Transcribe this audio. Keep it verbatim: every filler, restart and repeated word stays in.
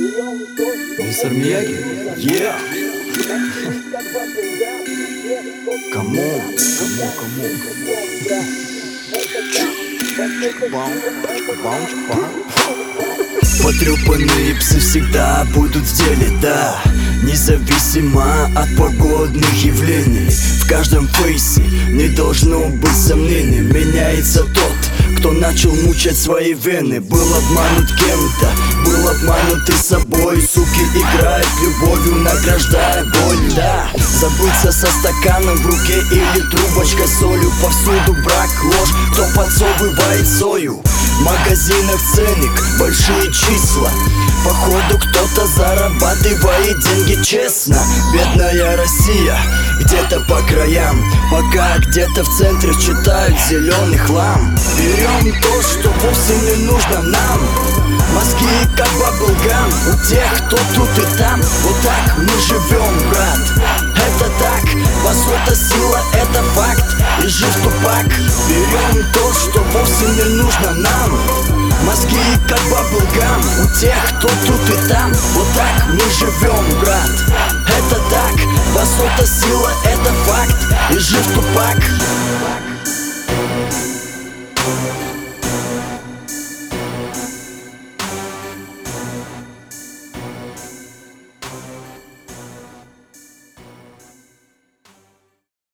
Мистер Мияги, Yeah. Камон, камон, камон. Потрепанные псы всегда будут в деле, да. Независимо от погодных явлений. В каждом фейсе не должно быть сомнений. Меняется тот, кто начал мучать свои вены. Был обманут кем-то, был обманут и собой. Суки играют любовью, награждая боль, да. Забыться со стаканом в руке или трубочкой с солью. Повсюду брак, ложь, кто подсовывает сою. В магазинах ценник, большие числа. Походу кто-то зарабатывает деньги честно. Бедная Россия, где-то по краям, пока где-то в центре читают зеленый хлам. Берем то, что вовсе не нужно нам. Мозги как баблгам у тех, кто тут и там. Вот так мы живем, брат. Это так, высота сила, это факт. И жив тупак. Берем то, что вовсе не нужно нам. Мозги как баблгам у тех, кто тут и там. Вот так мы живем, брат. Это так, высота сила, это факт. И жив тупак.